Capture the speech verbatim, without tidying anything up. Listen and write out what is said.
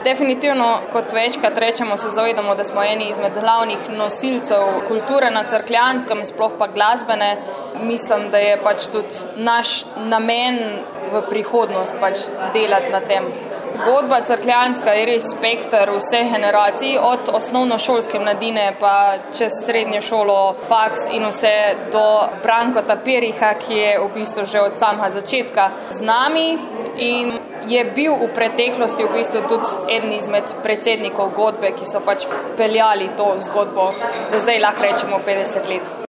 Definitivno, kot večkrat rečemo, se zavedamo, da smo eni izmed glavnih nosilcev kulture na Cerkljanskem, sploh pa glasbene. Mislim, da je pač tudi naš namen v prihodnost pač delati na tem. Godba Cerkljanska je res spekter vseh generacij, od osnovnošolske mladine pa čez srednjo šolo, faks in vse do Brankota Periha, ki je v bistvu že od samega začetka z nami in je bil v preteklosti v bistvu tudi eden izmed predsednikov godbe, ki so pač peljali to zgodbo, da zdaj lahko rečemo petdeset let.